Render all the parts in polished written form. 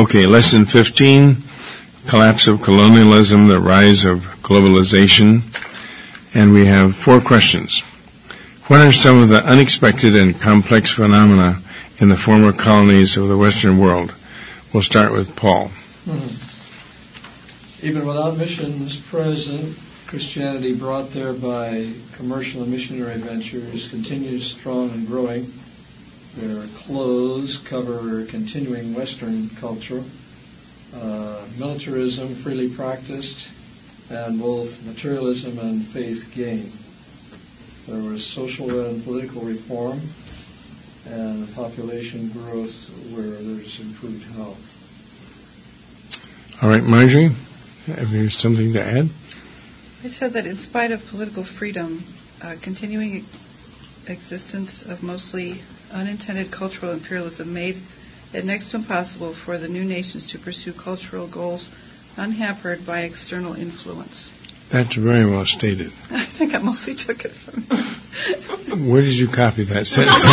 Okay, lesson 15, collapse of colonialism, the rise of globalization. And we have 4 questions. What are some of the unexpected and complex phenomena in the former colonies of the Western world? We'll start with Paul. Even without missions present, Christianity brought there by commercial and missionary ventures continues strong and growing. Their clothes cover continuing Western culture. Militarism freely practiced, and both materialism and faith gained. There was social and political reform, and population growth where there's improved health. All right, Marjorie, have you something to add? I said that in spite of political freedom, continuing existence of mostly unintended cultural imperialism made it next to impossible for the new nations to pursue cultural goals unhampered by external influence. That's very well stated. I think I mostly took it from Where did you copy that sentence?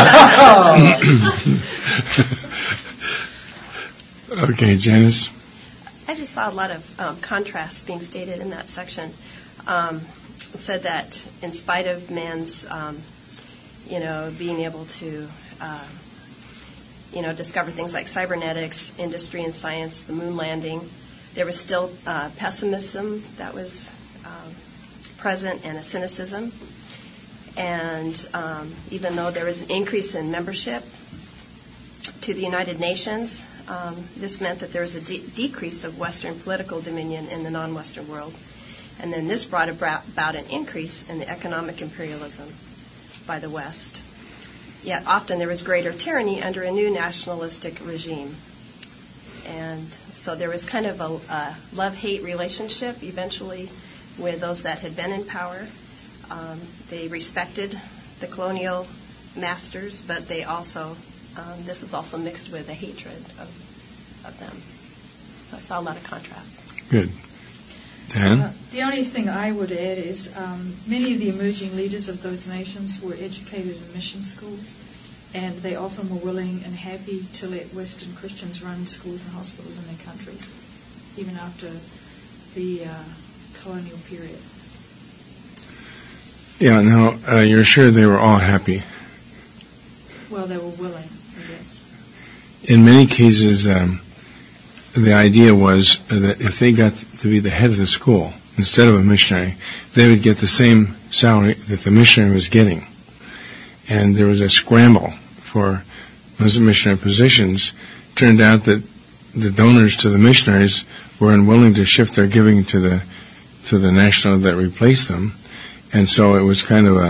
Okay, Janice. I just saw a lot of contrasts being stated in that section. It said that in spite of man's, being able to, discover things like cybernetics, industry and science, the moon landing, there was still pessimism that was present and a cynicism. And even though there was an increase in membership to the United Nations, this meant that there was a decrease of Western political dominion in the non-Western world. And then this brought about an increase in the economic imperialism by the West. Yet often there was greater tyranny under a new nationalistic regime. And so there was kind of a love-hate relationship eventually with those that had been in power. They respected the colonial masters, but they also, this was also mixed with a hatred of them. So I saw a lot of contrast. Good. Dan? The only thing I would add is many of the emerging leaders of those nations were educated in mission schools, and they often were willing and happy to let Western Christians run schools and hospitals in their countries, even after the colonial period. Yeah, now, you're sure they were all happy? Well, they were willing, I guess. In many cases, the idea was that if they got to be the head of the school instead of a missionary, they would get the same salary that the missionary was getting. And there was a scramble for those missionary positions. Turned out that the donors to the missionaries were unwilling to shift their giving to the national that replaced them, and so it was kind of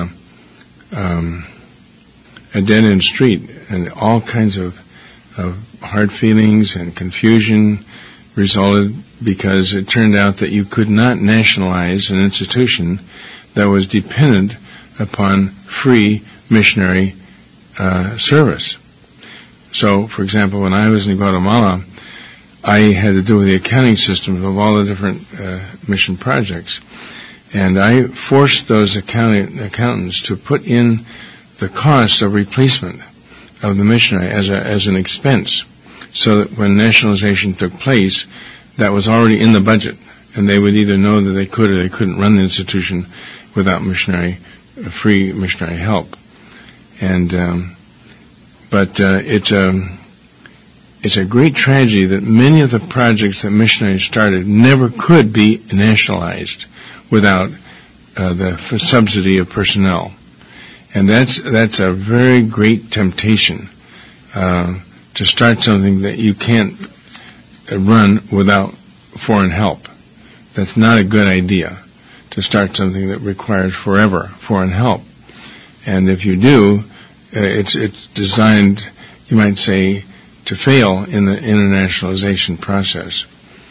a dead-end street, and all kinds of hard feelings and confusion resulted because it turned out that you could not nationalize an institution that was dependent upon free missionary service. So, for example, when I was in Guatemala, I had to do with the accounting system of all the different mission projects, and I forced those accountants to put in the cost of replacement of the missionary as an expense, so that when nationalization took place, that was already in the budget, and they would either know that they could or they couldn't run the institution without free missionary help. And but it's a great tragedy that many of the projects that missionaries started never could be nationalized without the subsidy of personnel. And that's a very great temptation to start something that you can't run without foreign help. That's not a good idea, to start something that requires forever foreign help. And if you do, it's designed, you might say, to fail in the internationalization process.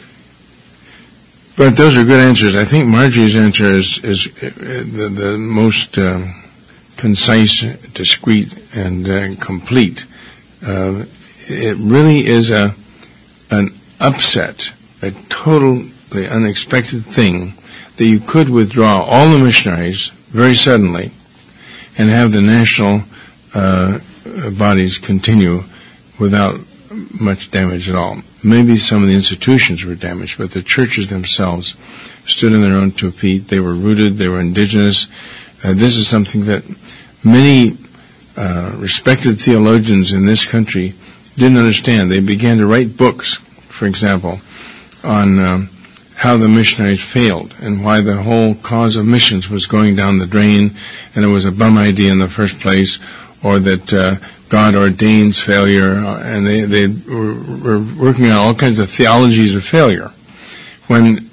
But those are good answers. I think Marjorie's answer is the most concise, discreet, and complete. It really is an upset, a totally unexpected thing, that you could withdraw all the missionaries very suddenly and have the national bodies continue without much damage at all. Maybe some of the institutions were damaged, but the churches themselves stood on their own 2 feet. They were rooted. They were indigenous. This is something that many respected theologians in this country didn't understand. They began to write books, for example, on how the missionaries failed and why the whole cause of missions was going down the drain, and it was a bum idea in the first place, or that God ordains failure, and they were working on all kinds of theologies of failure, when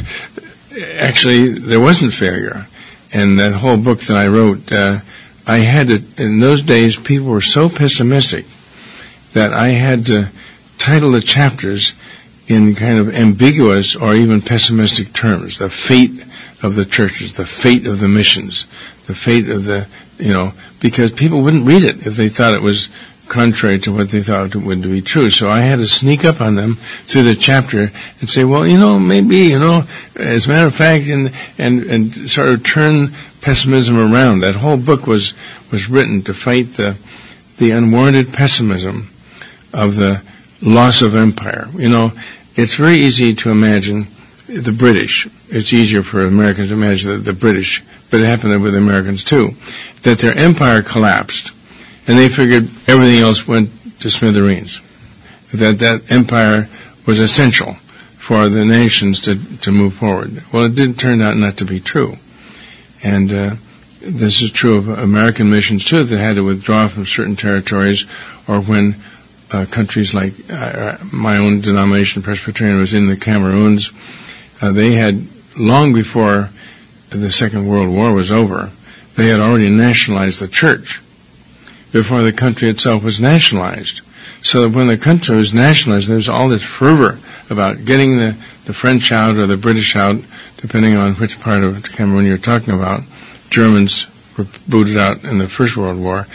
actually there wasn't failure. And that whole book that I wrote, I had to, in those days, people were so pessimistic that I had to title the chapters in kind of ambiguous or even pessimistic terms. The fate of the churches, the fate of the missions, the fate of the, because people wouldn't read it if they thought it was contrary to what they thought it would be true. So I had to sneak up on them through the chapter and say, well, maybe, as a matter of fact, and sort of turn pessimism around. That whole book was written to fight the unwarranted pessimism of the loss of empire. It's very easy to imagine the British. It's easier for Americans to imagine the British, but it happened with Americans too, that their empire collapsed, and they figured everything else went to smithereens. That empire was essential for the nations to move forward. Well, it did turn out not to be true. And this is true of American missions too, that had to withdraw from certain territories, or when countries like my own denomination, Presbyterian, was in the Cameroons. They had, long before the Second World War was over, they had already nationalized the church before the country itself was nationalized. So that when the country was nationalized, there was all this fervor about getting the French out or the British out, depending on which part of Cameroon you're talking about. Germans were booted out in the First World War.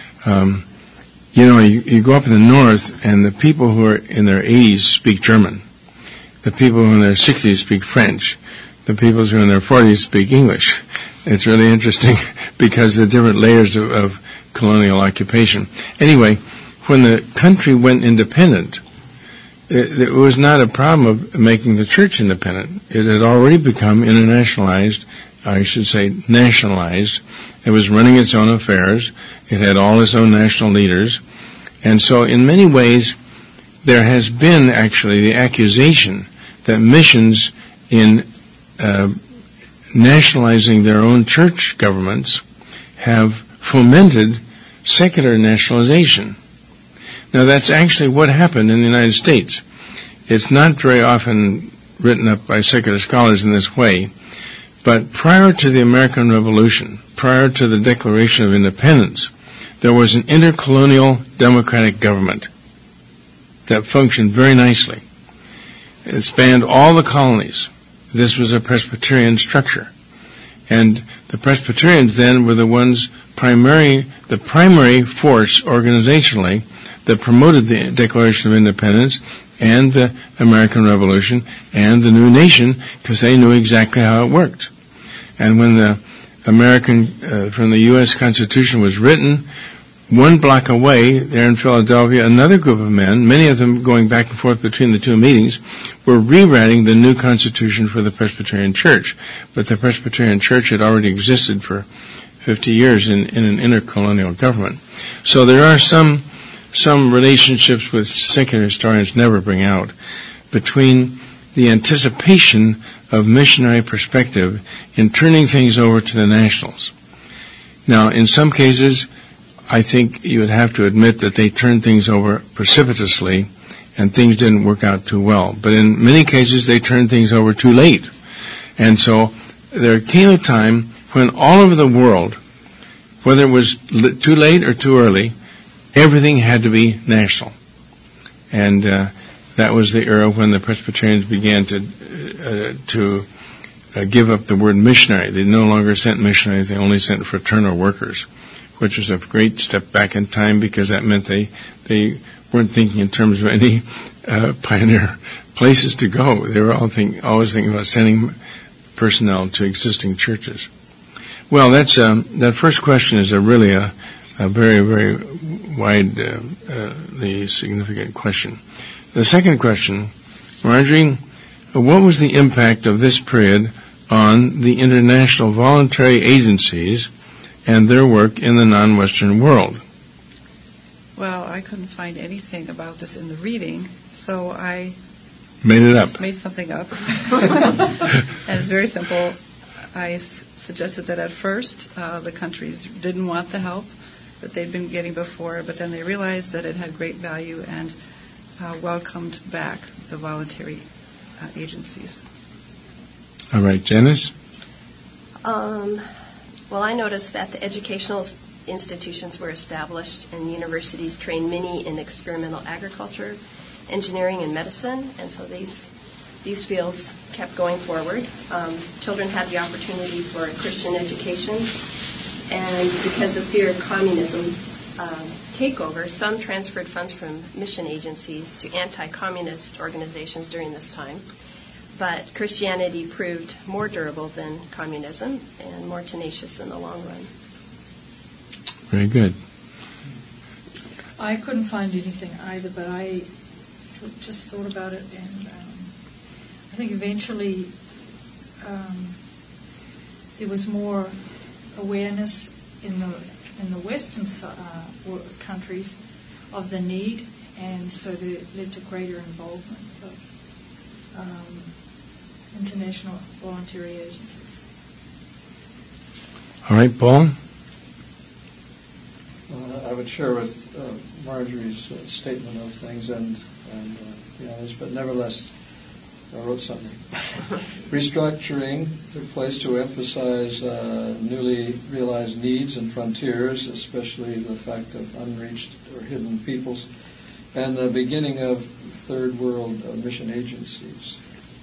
You go up in the north, and the people who are in their 80s speak German. The people who are in their 60s speak French. The people who are in their 40s speak English. It's really interesting because of the different layers of colonial occupation. Anyway, when the country went independent, it was not a problem of making the church independent. It had already become internationalized, I should say nationalized. It was running its own affairs. It had all its own national leaders. And so in many ways, there has been actually the accusation that missions in nationalizing their own church governments have fomented secular nationalization. Now, that's actually what happened in the United States. It's not very often written up by secular scholars in this way, but prior to the American Revolution, prior to the Declaration of Independence, there was an intercolonial democratic government that functioned very nicely. It spanned all the colonies. This was a Presbyterian structure. And the Presbyterians then were the primary force organizationally that promoted the Declaration of Independence and the American Revolution and the new nation, because they knew exactly how it worked. And when the from the U.S. Constitution was written, one block away, there in Philadelphia, another group of men, many of them going back and forth between the two meetings, were rewriting the new Constitution for the Presbyterian Church. But the Presbyterian Church had already existed for 50 years in an intercolonial government. So there are some relationships which secular historians never bring out between the anticipation of missionary perspective in turning things over to the nationals. Now, in some cases, I think you would have to admit that they turned things over precipitously and things didn't work out too well. But in many cases, they turned things over too late. And so there came a time when all over the world, whether it was too late or too early, everything had to be national. And that was the era when the Presbyterians began to give up the word missionary. They no longer sent missionaries, they only sent fraternal workers, which was a great step back in time because that meant they weren't thinking in terms of any pioneer places to go. They were always thinking about sending personnel to existing churches. Well, that first question is really a very, very widely significant question. The second question, Marjorie, what was the impact of this period on the international voluntary agencies and their work in the non-Western world? Well, I couldn't find anything about this in the reading, so I made it up. Just made something up. And it's very simple. I suggested that at first the countries didn't want the help that they'd been getting before, but then they realized that it had great value and welcomed back the voluntary agencies. All right, Janice? Well, I noticed that the educational institutions were established and universities trained many in experimental agriculture, engineering, and medicine, and so these fields kept going forward. Children had the opportunity for a Christian education, and because of fear of communism takeover, some transferred funds from mission agencies to anti-communist organizations during this time. But Christianity proved more durable than communism and more tenacious in the long run. Very good. I couldn't find anything either, but I just thought about it, and I think eventually there was more awareness in the Western countries of the need, and so that led to greater involvement of international voluntary agencies. All right, Paul? I would share with Marjorie's statement of things and be honest, but nevertheless, I wrote something. Restructuring took place to emphasize newly realized needs and frontiers, especially the fact of unreached or hidden peoples, and the beginning of third world mission agencies.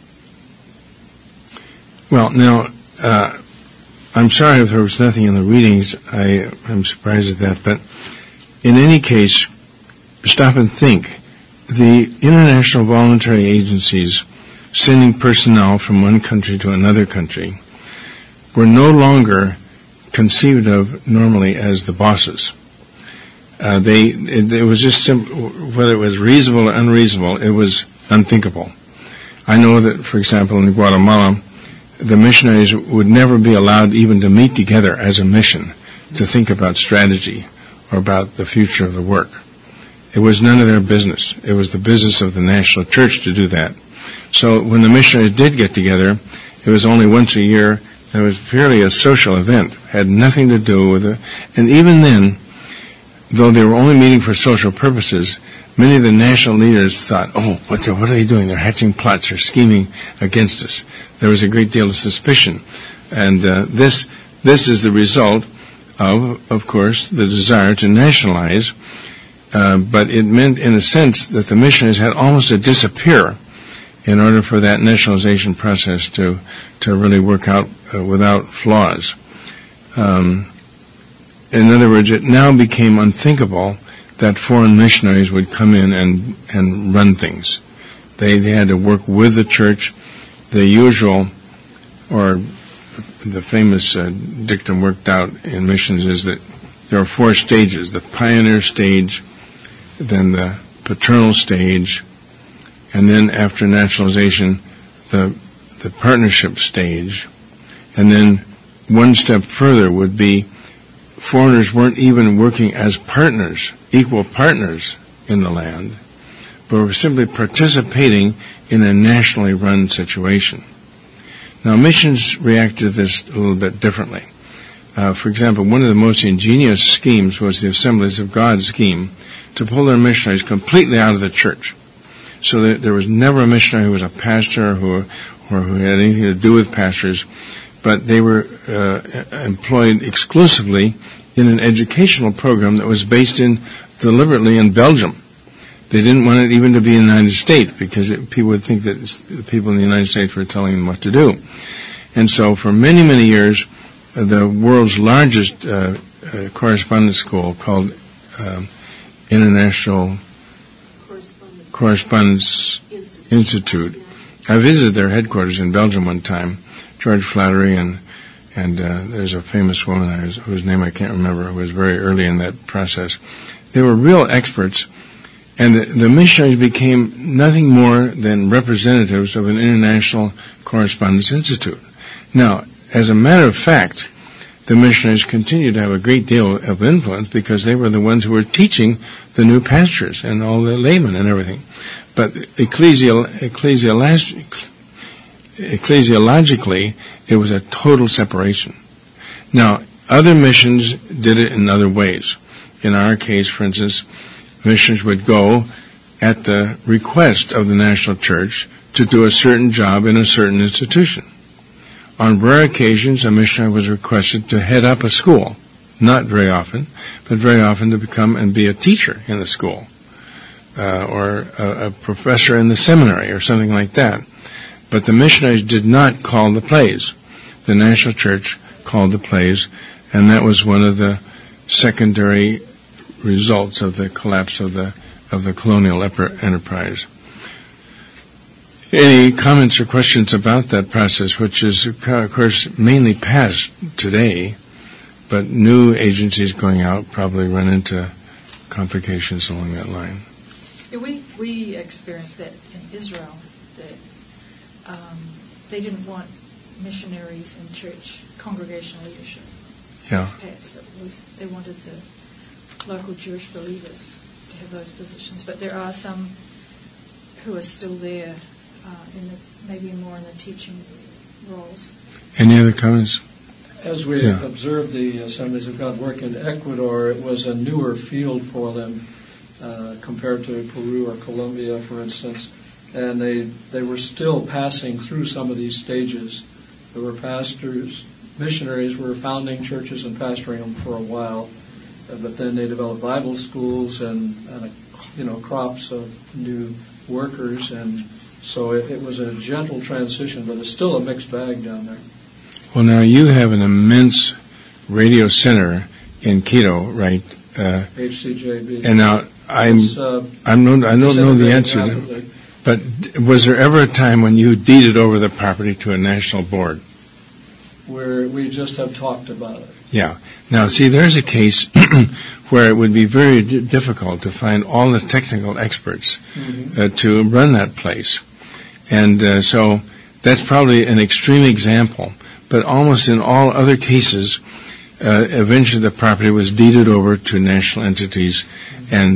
Well, now, I'm sorry if there was nothing in the readings. I'm surprised at that. But in any case, stop and think. The international voluntary agencies sending personnel from one country to another country were no longer conceived of normally as the bosses. It was just simple, whether it was reasonable or unreasonable, it was unthinkable. I know that, for example, in Guatemala, the missionaries would never be allowed even to meet together as a mission to think about strategy or about the future of the work. It was none of their business. It was the business of the national church to do that. So when the missionaries did get together, it was only once a year. It was purely a social event. Had nothing to do with it. And even then, though they were only meeting for social purposes, many of the national leaders thought, oh, what are they doing? They're hatching plots. They're scheming against us. There was a great deal of suspicion. And this is the result of course, the desire to nationalize. But it meant, in a sense, that the missionaries had almost to disappear in order for that nationalization process to really work out without flaws. In other words, it now became unthinkable that foreign missionaries would come in and run things. They had to work with the church. The usual, or the famous dictum worked out in missions is that there are 4 stages: the pioneer stage, then the paternal stage, and then after nationalization, the partnership stage. And then one step further would be foreigners weren't even working as partners, equal partners in the land, but were simply participating in a nationally run situation. Now, missions reacted to this a little bit differently. For example, one of the most ingenious schemes was the Assemblies of God scheme to pull their missionaries completely out of the church, so that there was never a missionary who was a pastor or who had anything to do with pastors, but they were employed exclusively in an educational program that was based deliberately in Belgium. They didn't want it even to be in the United States because people would think that the people in the United States were telling them what to do. And so for many, many years, the world's largest correspondence school called International Correspondence Institute. I visited their headquarters in Belgium one time. George Flattery and there's a famous woman whose name I can't remember, who was very early in that process. were real experts, and the missionaries became nothing more than representatives of an international correspondence institute. Now, as a matter of fact, the missionaries continued to have a great deal of influence because they were the ones who were teaching the new pastors and all the laymen and everything. But ecclesiologically, it was a total separation. Now, other missions did it in other ways. In our case, for instance, missions would go at the request of the national church to do a certain job in a certain institution. On rare occasions, a missionary was requested to head up a school. Not very often, but very often to become and be a teacher in the school, or a professor in the seminary, or something like that. But the missionaries did not call the plays. The national church called the plays, and that was one of the secondary results of the collapse of the colonial enterprise. Any comments or questions about that process, which is, of course, mainly past today, but new agencies going out probably run into complications along that line? Yeah, we experienced that in Israel, that they didn't want missionaries in church congregational leadership. Yeah. Expats. They wanted the local Jewish believers to have those positions, but there are some who are still there, maybe more in the teaching roles. Any other comments? As we observed the Assemblies of God work in Ecuador, it was a newer field for them compared to Peru or Colombia, for instance, and they were still passing through some of these stages. There were pastors, missionaries were founding churches and pastoring them for a while, but then they developed Bible schools and crops of new workers, and so it was a gentle transition, but it's still a mixed bag down there. Well, now you have an immense radio center in Quito, right? HCJB. And now I don't know the answer to that, but was there ever a time when you deeded over the property to a national board? Where we just have talked about it. Yeah. Now, see, there's a case where it would be very difficult to find all the technical experts to run that place. And so that's probably an extreme example. But almost in all other cases, eventually the property was deeded over to national entities. And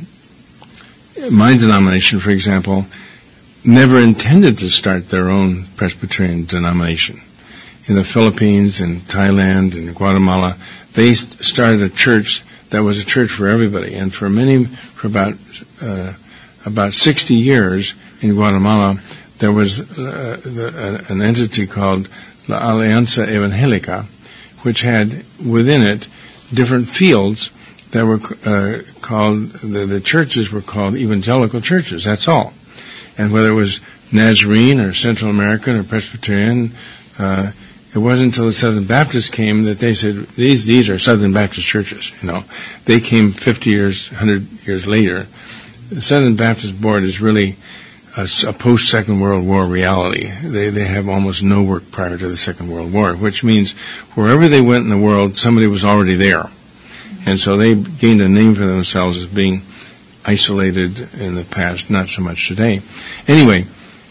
my denomination, for example, never intended to start their own Presbyterian denomination. In the Philippines and Thailand and Guatemala, they started a church that was a church for everybody. And for about 60 years in Guatemala, there was an entity called La Alianza Evangelica, which had within it different fields that were called, the churches were called evangelical churches, that's all. And whether it was Nazarene or Central American or Presbyterian, it wasn't until the Southern Baptists came that they said, these are Southern Baptist churches, They came 50 years, 100 years later. The Southern Baptist Board is really a post-Second World War reality. They have almost no work prior to the Second World War, which means wherever they went in the world, somebody was already there. And so they gained a name for themselves as being isolated in the past, not so much today. Anyway,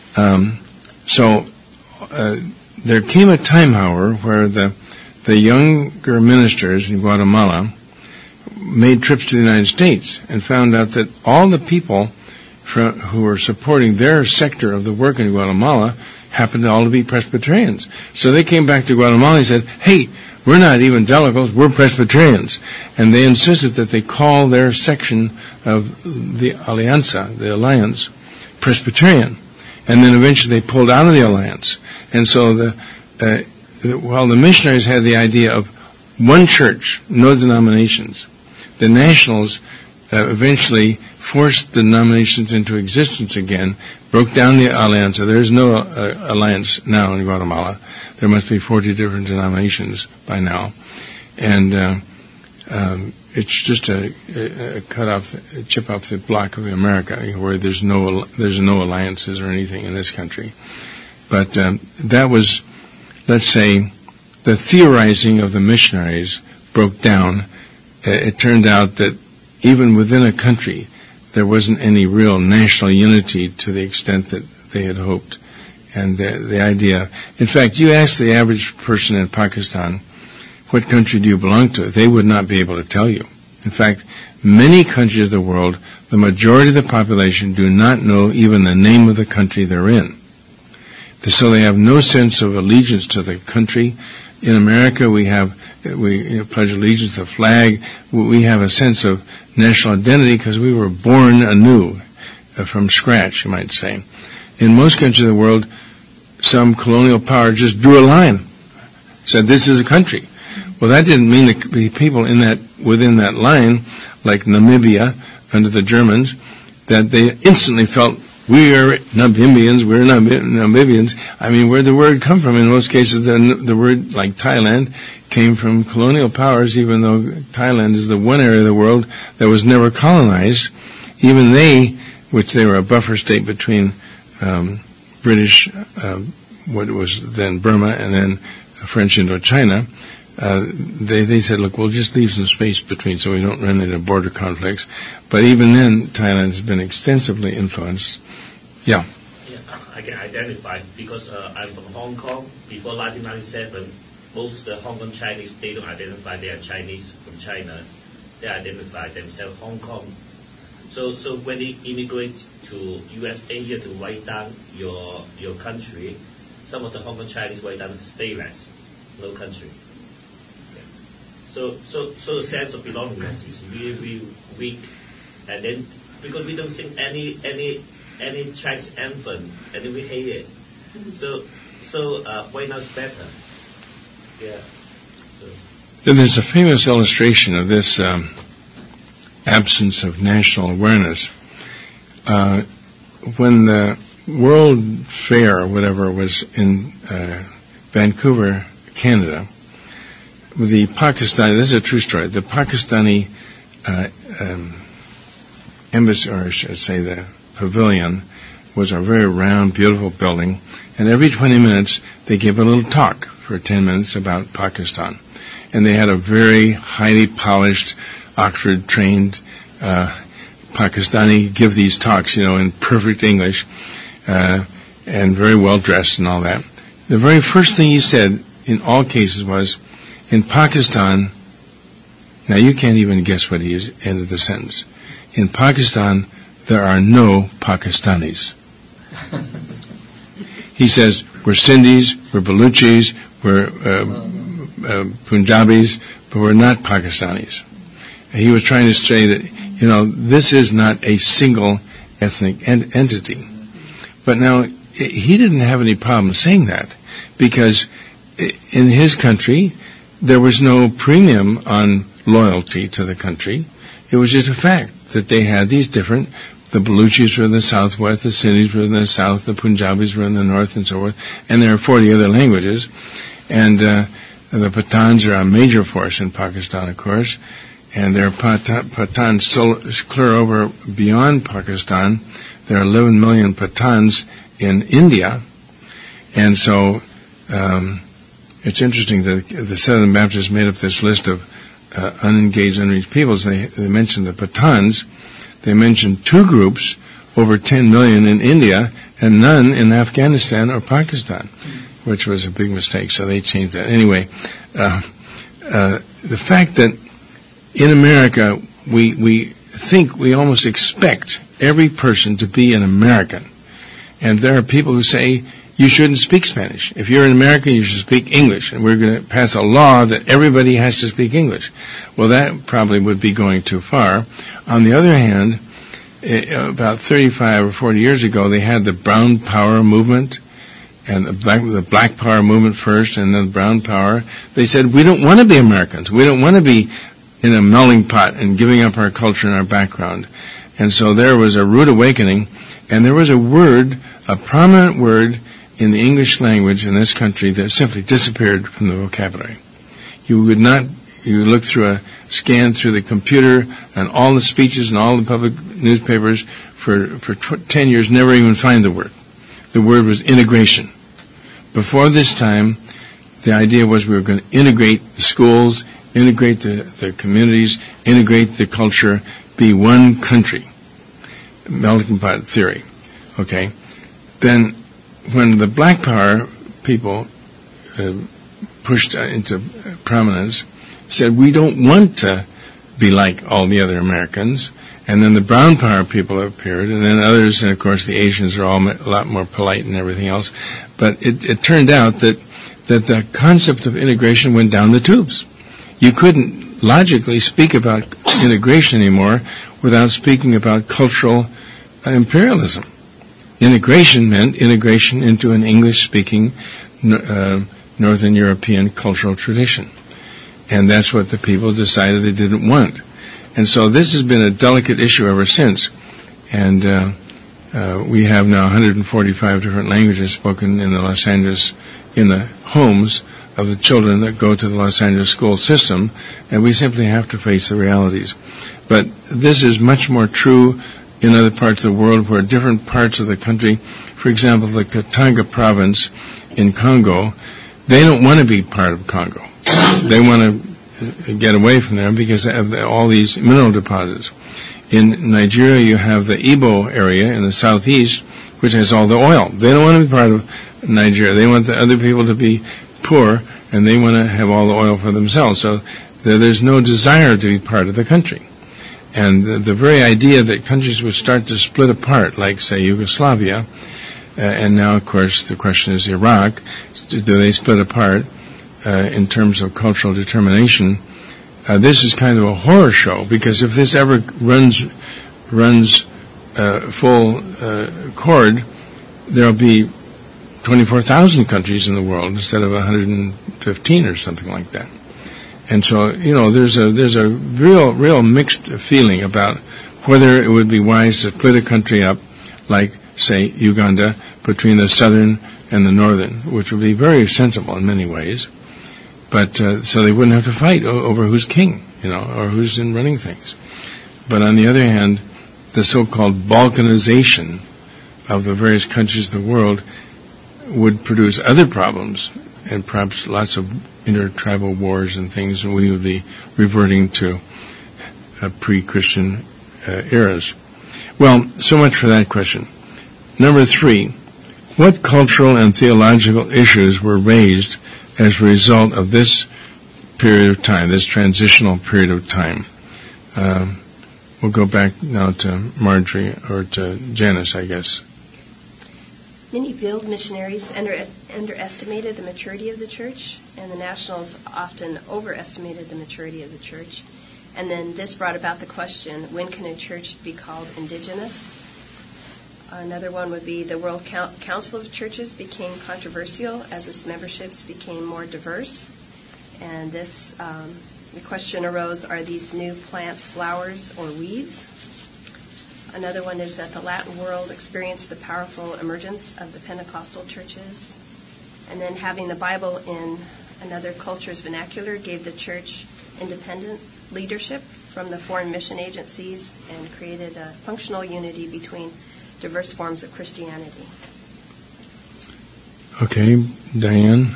there came a time, however, where the younger ministers in Guatemala made trips to the United States and found out that all the people who were supporting their sector of the work in Guatemala happened all to be Presbyterians. So they came back to Guatemala and said, hey, we're not evangelicals, we're Presbyterians. And they insisted that they call their section of the Alianza, the alliance, Presbyterian. And then eventually they pulled out of the alliance. And so while the missionaries had the idea of one church, no denominations, the nationals eventually forced the denominations into existence again, broke down the Alianza. There is no alliance now in Guatemala. There must be 40 different denominations by now. And it's just a chip off the block of America, where there's no alliances or anything in this country. But that was, let's say, the theorizing of the missionaries broke down. It turned out that even within a country, there wasn't any real national unity to the extent that they had hoped. And the idea, in fact, you ask the average person in Pakistan, what country do you belong to? They would not be able to tell you. In fact, many countries of the world, the majority of the population do not know even the name of the country they're in. So they have no sense of allegiance to the country. In America, we pledge allegiance to the flag. We have a sense of national identity because we were born anew, from scratch, you might say. In most countries of the world, some colonial power just drew a line, said this is a country. Well, that didn't mean the people within that line, like Namibia under the Germans, that they instantly felt we are Namibians, we're Namibians. I mean, where'd the word come from? In most cases, the word, like Thailand, came from colonial powers, even though Thailand is the one area of the world that was never colonized. Even they, which they were a buffer state between British, what was then Burma, and then French Indochina, they said, look, we'll just leave some space between so we don't run into border conflicts. But even then, Thailand has been extensively influenced. Yeah. Yeah, I can identify because I'm from Hong Kong. Before 1997, most Hong Kong Chinese, they don't identify they are Chinese from China. They identify themselves Hong Kong. So when they immigrate to USA here to write down your country, some of the Hong Kong Chinese write down stateless, no country. Yeah. So the sense of belongingness is really, really weak, and then because we don't sing any Chinese anthem, and then we hate it. So why not better? Yeah. So. There's a famous illustration of this absence of national awareness. When the World Fair, or whatever, was in Vancouver, Canada, the Pakistani, this is a true story, the Pakistani embassy, or I should say the pavilion, was a very round, beautiful building, and every 20 minutes they gave a little talk for 10 minutes about Pakistan. And they had a very highly polished, Oxford-trained Pakistani give these talks, in perfect English, and very well dressed and all that. The very first thing he said in all cases was, in Pakistan, now you can't even guess what he ended the sentence. In Pakistan, there are no Pakistanis. He says, we're Sindhis, we're Baluchis, we're Punjabis, but we're not Pakistanis. And he was trying to say that, this is not a single ethnic entity. But now, he didn't have any problem saying that, because in his country, there was no premium on loyalty to the country. It was just a fact that they had these different, the Baluchis were in the southwest, the Sindhis were in the south, the Punjabis were in the north, and so forth. And there are 40 other languages. And the Pathans are a major force in Pakistan, of course. And there are Pathans still clear over beyond Pakistan. There are 11 million Pathans in India. And so it's interesting that the Southern Baptists made up this list of unengaged, unreached peoples. They mentioned the Pathans. They mentioned two groups, over 10 million in India, and none in Afghanistan or Pakistan, which was a big mistake, so they changed that. Anyway, the fact that in America we almost expect every person to be an American. And there are people who say, you shouldn't speak Spanish. If you're an American, you should speak English. And we're going to pass a law that everybody has to speak English. Well, that probably would be going too far. On the other hand, about 35 or 40 years ago, they had the Brown Power movement, and the Black Power movement first, and then the Brown Power. They said, we don't want to be Americans. We don't want to be in a melting pot and giving up our culture and our background. And so there was a rude awakening, and there was a word, a prominent word in the English language in this country that simply disappeared from the vocabulary. You look scan through the computer and all the speeches and all the public newspapers for 10 years, never even find the word. The word was integration. Before this time, the idea was we were going to integrate the schools, integrate the communities, integrate the culture, be one country, melting pot theory, okay, then when the black power people pushed into prominence, said we don't want to be like all the other Americans, and then the brown power people appeared, and then others, and of course the Asians are all a lot more polite and everything else, but it turned out that the concept of integration went down the tubes. You couldn't logically speak about integration anymore without speaking about cultural imperialism. Integration meant integration into an English-speaking Northern European cultural tradition. And that's what the people decided they didn't want. And so this has been a delicate issue ever since. And we have now 145 different languages spoken in the Los Angeles, in the homes of the children that go to the Los Angeles school system, and we simply have to face the realities. But this is much more true in other parts of the world where different parts of the country, for example, the Katanga province in Congo, they don't want to be part of Congo. They want to get away from there because they have all these mineral deposits. In Nigeria, you have the Igbo area in the southeast, which has all the oil. They don't want to be part of Nigeria. They want the other people to be poor, and they want to have all the oil for themselves. So there's no desire to be part of the country. And the very idea that countries would start to split apart, like, say, Yugoslavia, and now, of course, the question is Iraq, do they split apart in terms of cultural determination? This is kind of a horror show, because if this ever runs full chord, there'll be 24,000 countries in the world instead of 115 or something like that. And so, there's a real mixed feeling about whether it would be wise to split a country up, like, say, Uganda, between the southern and the northern, which would be very sensible in many ways. But so they wouldn't have to fight over who's king, or who's in running things. But on the other hand, the so-called Balkanization of the various countries of the world would produce other problems, and perhaps lots of inter-tribal wars and things, and we would be reverting to pre-Christian eras. Well, so much for that question. Number 3, what cultural and theological issues were raised as a result of this period of time, this transitional period of time? We'll go back now to Marjorie, or to Janice, I guess. Many field missionaries underestimated the maturity of the church, and the Nationals often overestimated the maturity of the church. And then this brought about the question, when can a church be called indigenous? Another one would be the World Council of Churches became controversial as its memberships became more diverse. And this, the question arose, are these new plants flowers or weeds? Another one is that the Latin world experienced the powerful emergence of the Pentecostal churches. And then having the Bible in another culture's vernacular gave the church independent leadership from the foreign mission agencies and created a functional unity between diverse forms of Christianity. Okay, Diane?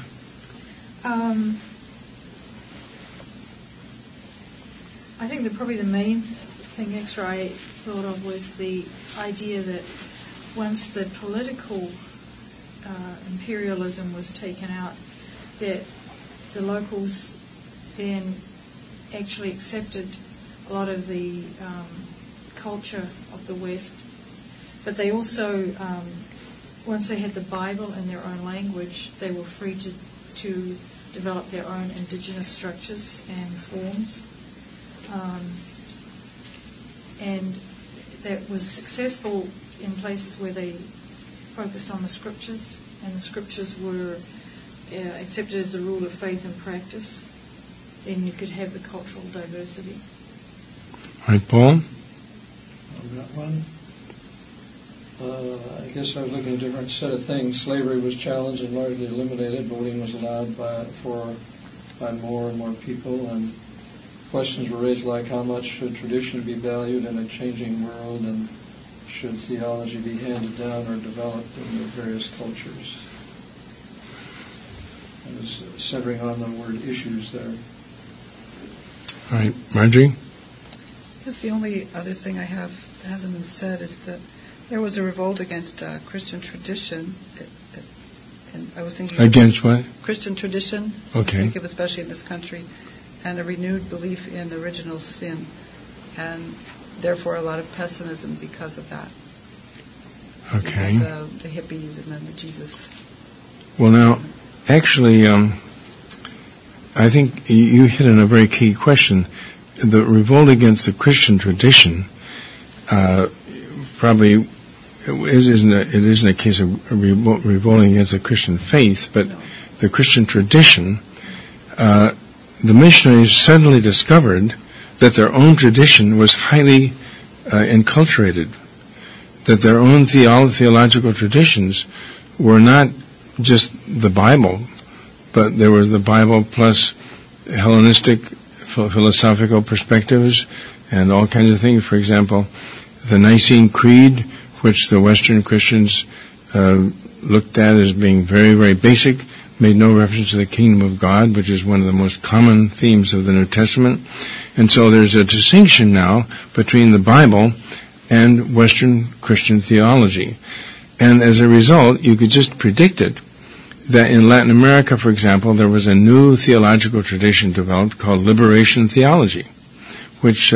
I think that probably the main thing extra I thought of was the idea that once the political imperialism was taken out, that the locals then actually accepted a lot of the culture of the West. But they also, once they had the Bible in their own language, they were free to develop their own indigenous structures and forms. And that was successful in places where they focused on the scriptures, and the scriptures were accepted as the rule of faith and practice. Then you could have the cultural diversity. All right, Paul? On that one, I guess I was looking at a different set of things. Slavery was challenged and largely eliminated. Voting was allowed by more and more people, and questions were raised like how much should tradition be valued in a changing world, and should theology be handed down or developed in the various cultures. I was centering on the word issues there. All right, Marjorie? That's the only other thing I have that hasn't been said is that there was a revolt against Christian tradition. And I was thinking against what? Christian tradition. Okay. I think of especially in this country, and a renewed belief in original sin, and therefore a lot of pessimism because of that. Okay. The hippies and then the Jesus. Well, now, actually, I think you hit on a very key question. The revolt against the Christian tradition probably it isn't a case of revolting against the Christian faith, but the Christian tradition. The missionaries suddenly discovered that their own tradition was highly enculturated, that their own theological traditions were not just the Bible, but there was the Bible plus Hellenistic philosophical perspectives and all kinds of things. For example, the Nicene Creed, which the Western Christians looked at as being very, very basic, made no reference to the kingdom of God, which is one of the most common themes of the New Testament. And so there's a distinction now between the Bible and Western Christian theology. And as a result, you could just predict it, that in Latin America, for example, there was a new theological tradition developed called liberation theology, which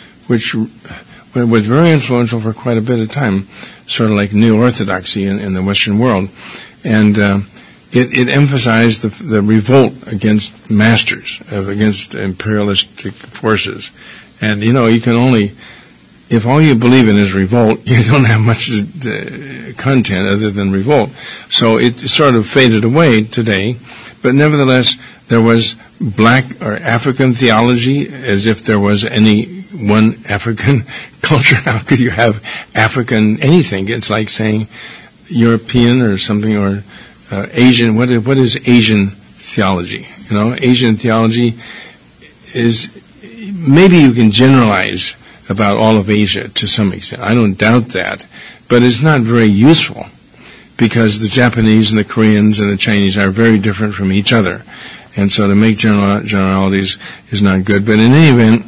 was very influential for quite a bit of time, sort of like neo-orthodoxy in the Western world. And it emphasized the revolt against masters, against imperialistic forces. And, you can only, if all you believe in is revolt, you don't have much content other than revolt. So it sort of faded away today. But nevertheless, there was black or African theology, as if there was any one African culture. How could you have African anything? It's like saying European or something, or Asian. What is Asian theology? Asian theology is, maybe you can generalize about all of Asia to some extent. I don't doubt that. But it's not very useful, because the Japanese and the Koreans and the Chinese are very different from each other. And so to make generalities is not good. But in any event,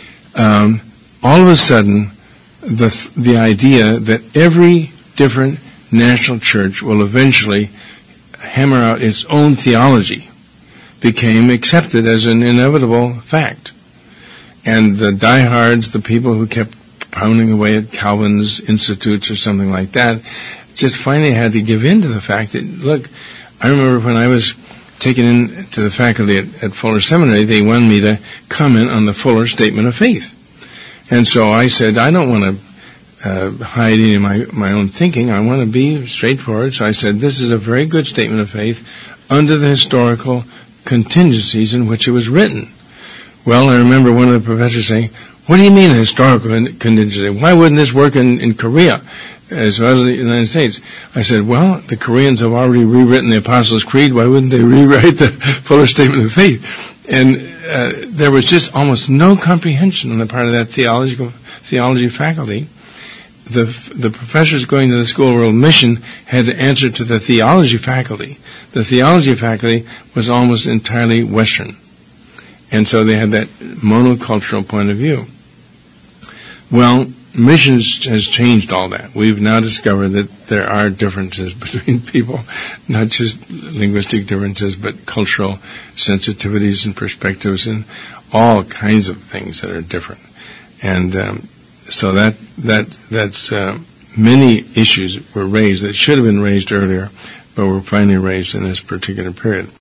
all of a sudden, the idea that every different national church will eventually hammer out its own theology became accepted as an inevitable fact. And the diehards, the people who kept pounding away at Calvin's institutes or something like that, just finally had to give in to the fact that, look, I remember when I was taken into the faculty at Fuller Seminary, they wanted me to comment on the Fuller Statement of Faith. And so I said, I don't want to hide any of my own thinking. I want to be straightforward. So I said, this is a very good statement of faith under the historical contingencies in which it was written. Well, I remember one of the professors saying, what do you mean a historical contingency? Why wouldn't this work in Korea as well as the United States? I said, well, the Koreans have already rewritten the Apostles' Creed. Why wouldn't they rewrite the Fuller Statement of Faith? And there was just almost no comprehension on the part of that theology faculty. The professors going to the School of World Mission had to answer to the theology faculty. The theology faculty was almost entirely Western. And so they had that monocultural point of view. Well, missions has changed all that. We've now discovered that there are differences between people, not just linguistic differences, but cultural sensitivities and perspectives and all kinds of things that are different. And so that's many issues were raised that should have been raised earlier, but were finally raised in this particular period.